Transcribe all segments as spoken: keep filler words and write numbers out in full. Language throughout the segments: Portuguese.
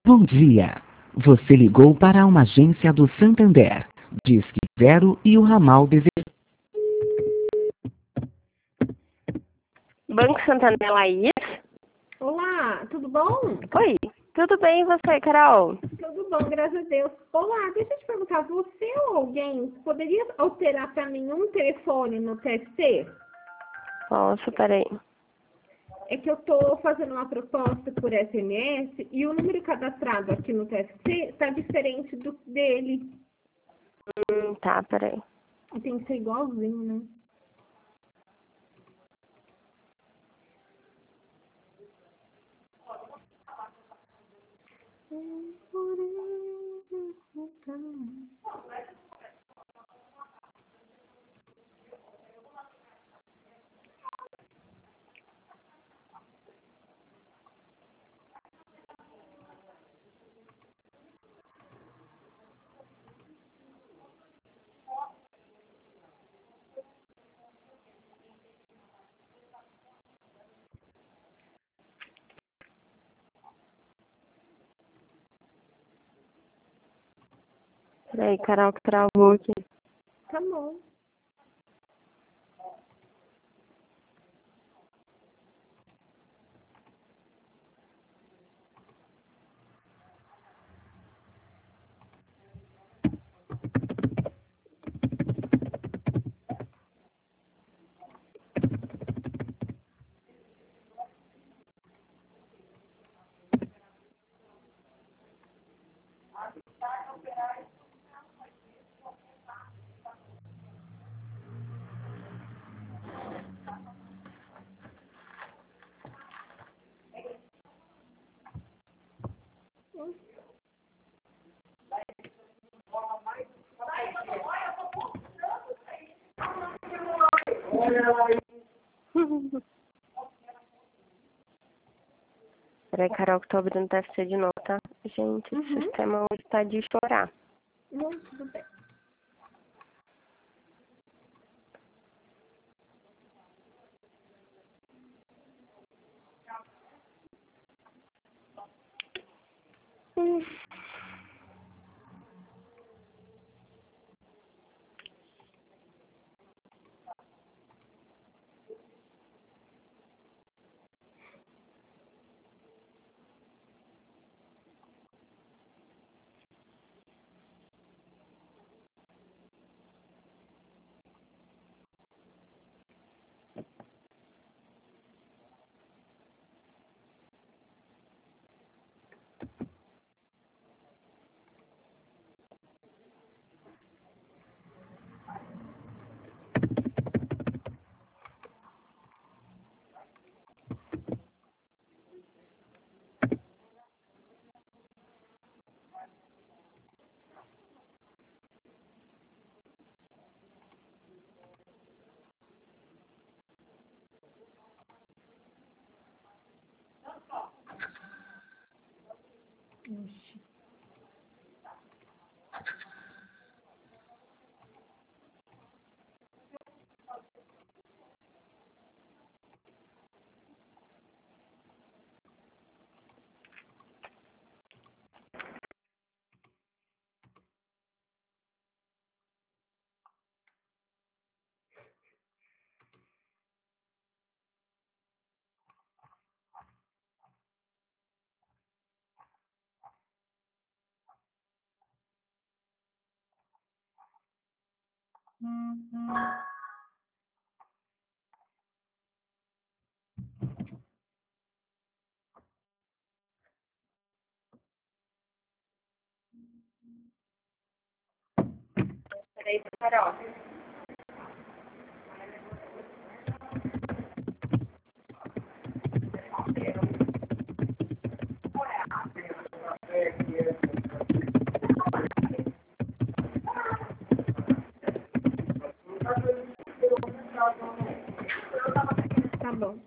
Bom dia. Você ligou para uma agência do Santander. Disque zero e o ramal desejado. Banco Santander, Laís? Olá, tudo bom? Oi, tudo bem e você, Carol? Tudo bom, graças a Deus. Olá, deixa eu te perguntar, você ou alguém poderia alterar para mim um telefone no T S C? Posso, peraí. É que eu tô fazendo uma proposta por S M S e o número cadastrado aqui no T S C está diferente do dele. Hum, tá, peraí. E tem que ser igualzinho, né? Peraí, Carol, que travou aqui. Tá bom. Peraí, Carol, que tô abrindo o T F C de novo, tá? Gente, Uhum. esse sistema hoje tá de chorar. Não, tudo bem. Hum. Oxi. Peraí, Carol. Tá bom.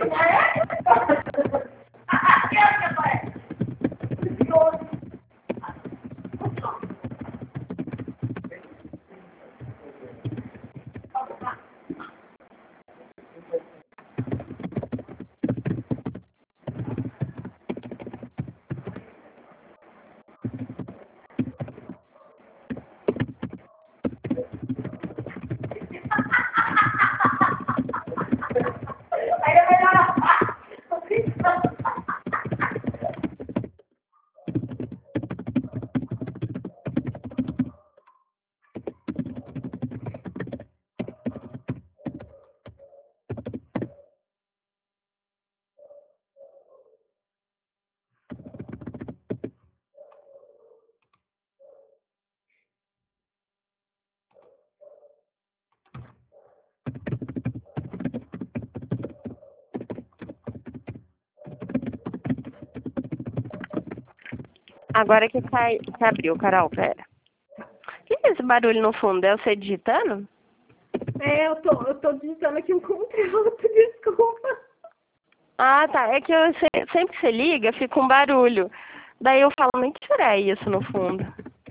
Agora que, cai, que abriu, Carol, pera. O que é esse barulho no fundo? É você digitando? É, eu tô, eu tô digitando aqui um contrato, desculpa. Ah, tá. É que eu, se- sempre que você liga, fica um barulho. Daí eu falo, mentira, é isso no fundo.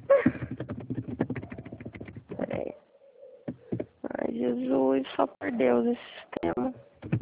Peraí. Ai, Jesus, só por Deus esse sistema.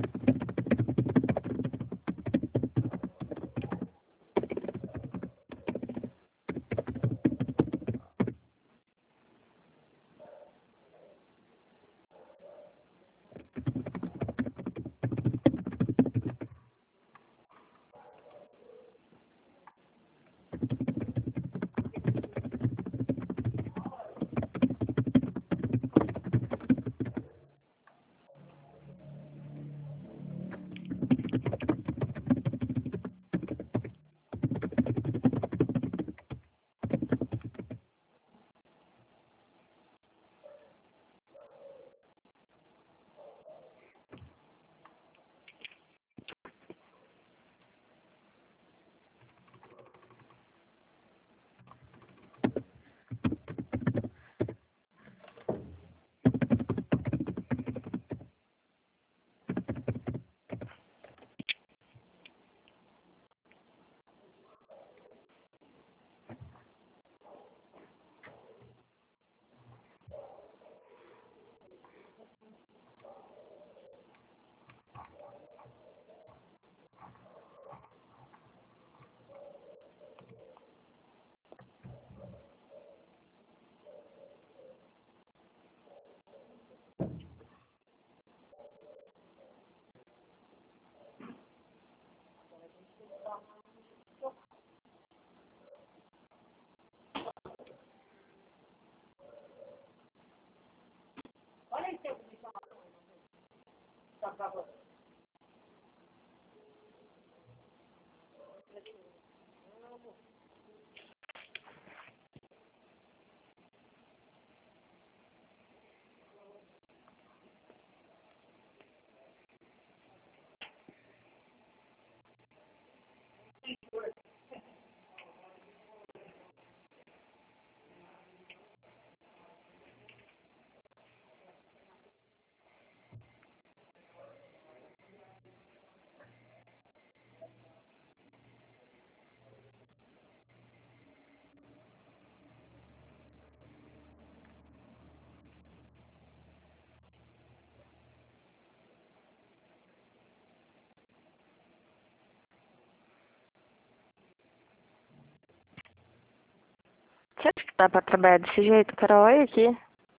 Você acha que dá pra trabalhar desse jeito, Carol? Olha aqui.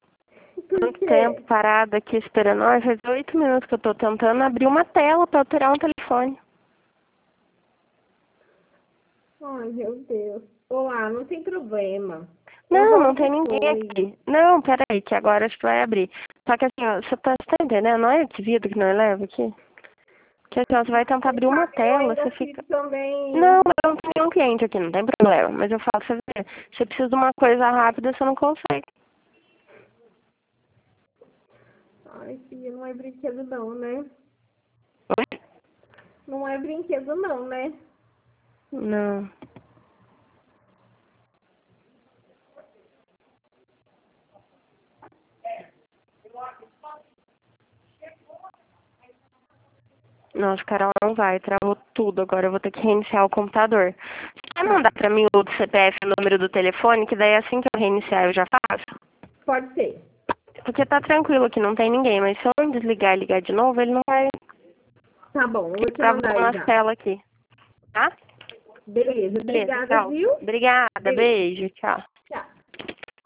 Por Muito tempo quê? parado aqui esperando. Ai, faz oito minutos que eu tô tentando abrir uma tela pra alterar um telefone. Ai, meu Deus. Olá, não tem problema. Eu Não, não volto tem ninguém depois. aqui. Não, peraí, que agora acho que vai abrir. Só que assim, ó, você tá, você tá entendendo? Olha que vida que nós leva aqui. Que assim, ó, você vai tentar abrir uma Eu tela, ainda você fico fica... também. Não, eu não tenho nenhum cliente aqui, não tem problema. Mas eu falo, você vê, você precisa de uma coisa rápida, você não consegue. Ai, filha, não é brinquedo não, né? Oi? Não é brinquedo não, né? Não. Nossa, Carol, não vai, travou tudo. Agora eu vou ter que reiniciar o computador. Você vai mandar pra mim o C P F e o número do telefone, que daí assim que eu reiniciar eu já faço? Pode ser. Porque tá tranquilo aqui, não tem ninguém, mas se eu desligar e ligar de novo, ele não vai Tá bom, eu vou te travar mandar aí na já. tela aqui. Tá? Beleza, Beleza, obrigada, tchau. viu? Obrigada, Beijo. beijo, tchau.